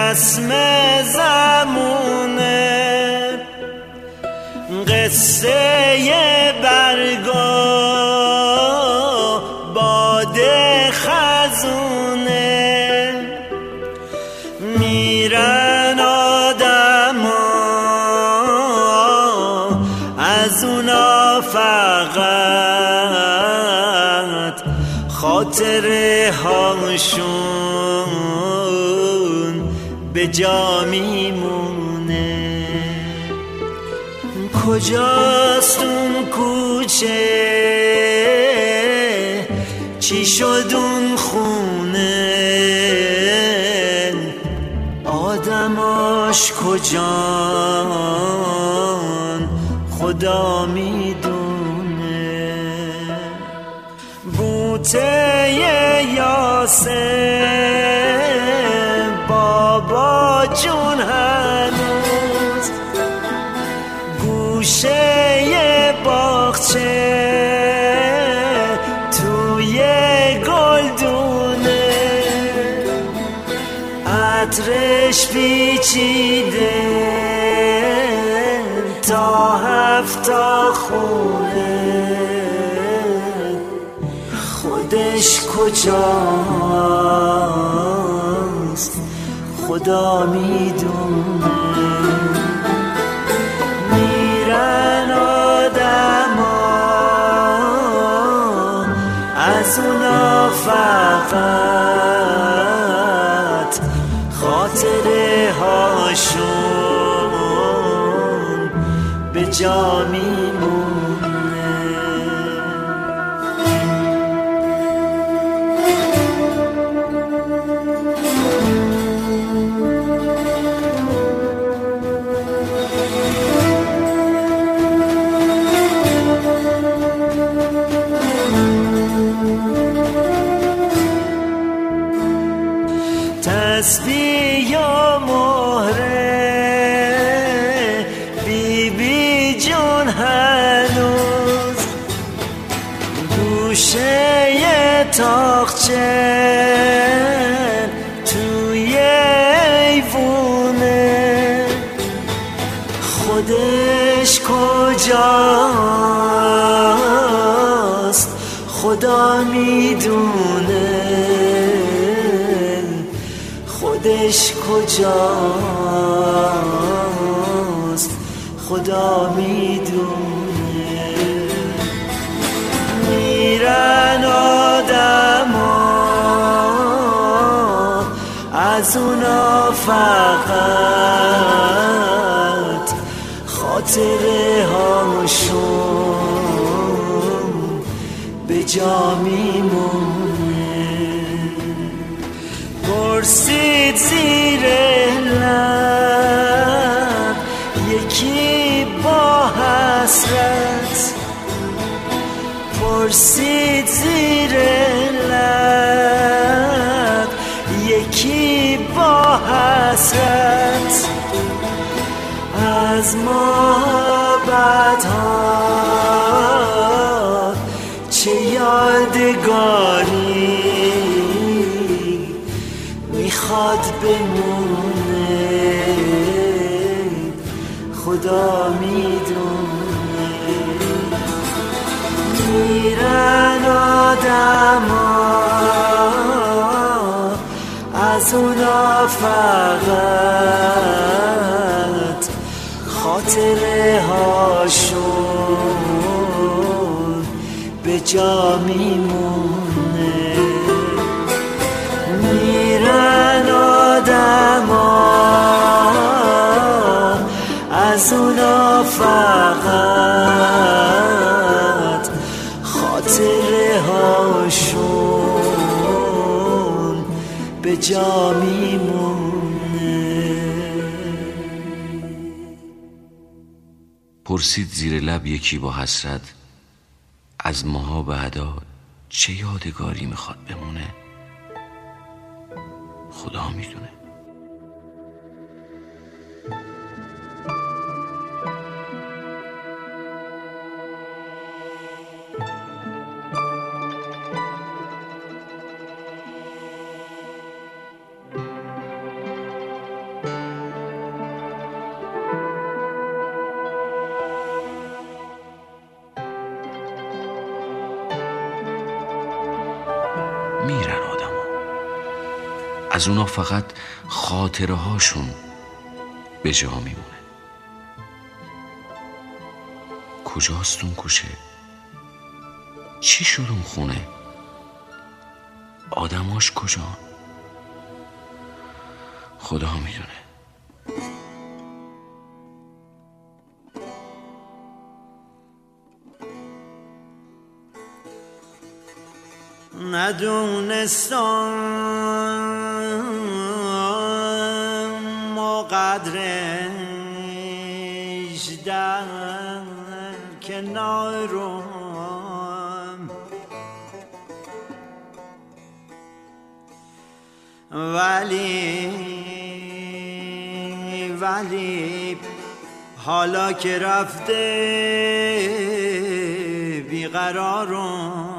رسم زمونه، قصه برگا باد خزونه، میرن آدما از اونا فقط خاطره هاشون به جا میمونه. کجاست اون کوچه، چی شد اون خونه، آدماش کجان خدا میدونه. بوته یاسه بابا جون هنوز گوشه باغچه توی گلدونه، عطرش پیچیده تا 7 خونه، خودش کجاست خدا میدونه. میرن آدما از اونا فقط خاطره هاشون به جا میمونه. تسبیح و مهره بی بی جون هنوز گوشه تاقچه توی ایوونه، خودش کجاست خدا میدونه، خودش کجاست خدا میدونه. میرن آدما از اونا فقط خاطره هاشون به جا میمونه. پرسید زیر لب یکی با حسرت، پرسید زیر لب یکی با حسرت، از محبت‌ها چه یادگاری میخواد بمونه، خدا میدونه. میرن آدما از اونا فقط خاطره هاشون به جا میمونه. میرن آدما از اونا فقط خاطره هاشون به جا میمونه. پرسید زیر لب یکی با حسرت، از ماها بعدا چه یادگاری میخواد بمونه، خدا میدونه. از اونا فقط خاطره هاشون به جا میمونه. کجاست اون کوچه؟ چی شد اون خونه؟ آدماش کجا؟ خدا میدونه. ندونستم و قدرش در کنارم، ولی حالا که رفته بیقرارم،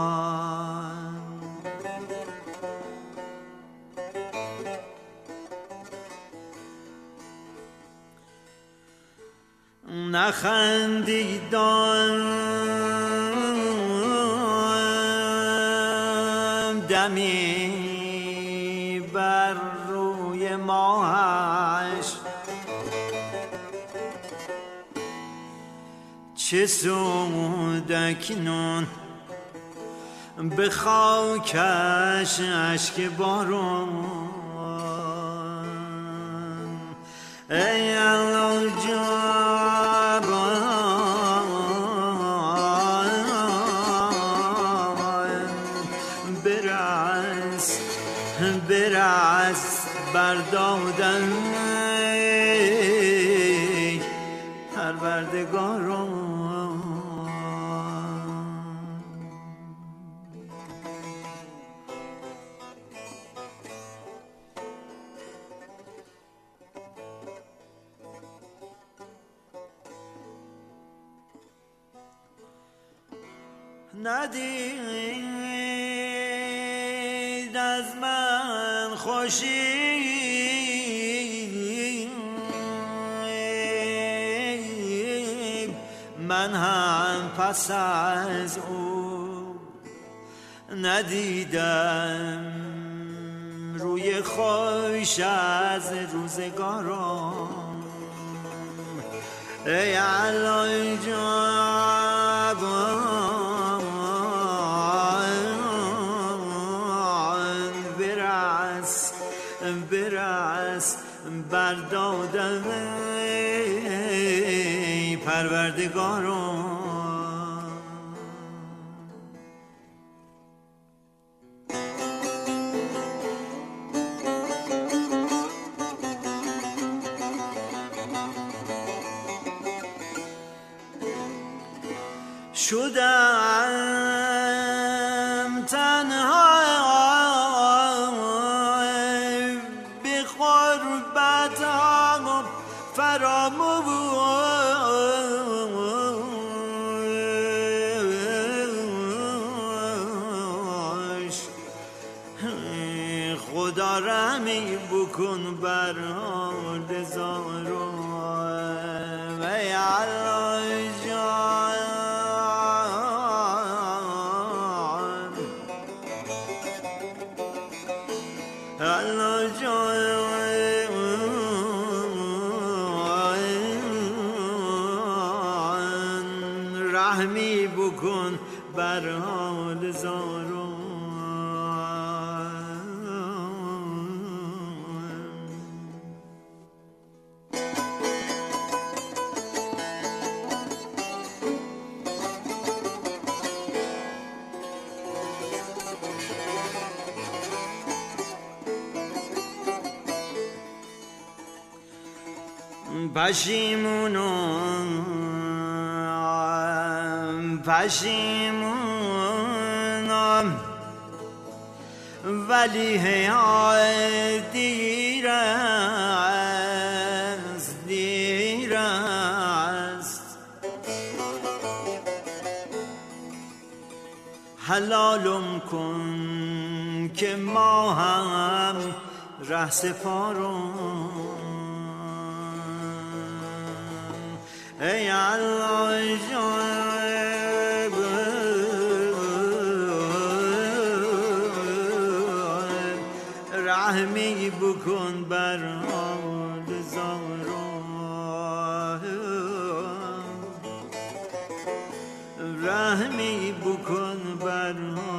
نخندیدم دمی بر روی ماهش، چه سود اکنون به خاکش اشک بارون. ای الله جان برس بر دادن پروردگارم. ندید از من خوشی من هم پس از او ندیدم روی خوش از روزگارم. ای الله جان برس بر دادم پروردگارم. شدم تنها به غربت فراموش. خدا رحمی بکن بر حال زارم. ای الله جان الله جان رحمی بکن بر حال زارم. پشیمونم ولی دیر است حلالم کن که ما هم ره سپارم. ای الله جان رحمی بکن بر حال زارم، رحمی بکن بر حال